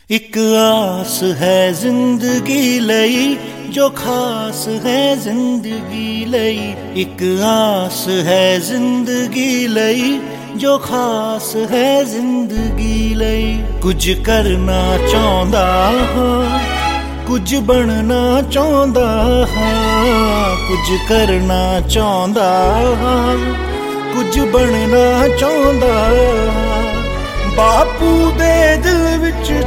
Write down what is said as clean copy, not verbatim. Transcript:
ਇੱਕ ਆਸ ਹੈ ਜ਼ਿੰਦਗੀ ਲਈ ਜੋ ਖਾਸ ਹੈ ਜ਼ਿੰਦਗੀ ਲਈ। ਇੱਕ ਆਸ ਹੈ ਜ਼ਿੰਦਗੀ ਲਈ ਜੋ ਖਾਸ ਹੈ ਜ਼ਿੰਦਗੀ ਲਈ। ਕੁਝ ਕਰਨਾ ਚਾਹੁੰਦਾ ਹਾਂ, ਕੁਝ ਬਣਨਾ ਚਾਹੁੰਦਾ ਹਾਂ। ਕੁਝ ਕਰਨਾ ਚਾਹੁੰਦਾ ਹਾਂ, ਕੁਝ ਬਣਨਾ ਚਾਹੁੰਦਾ ਹਾਂ। ਬਾਪੂ ਦੇ ਦਿਲ ਵਿੱਚ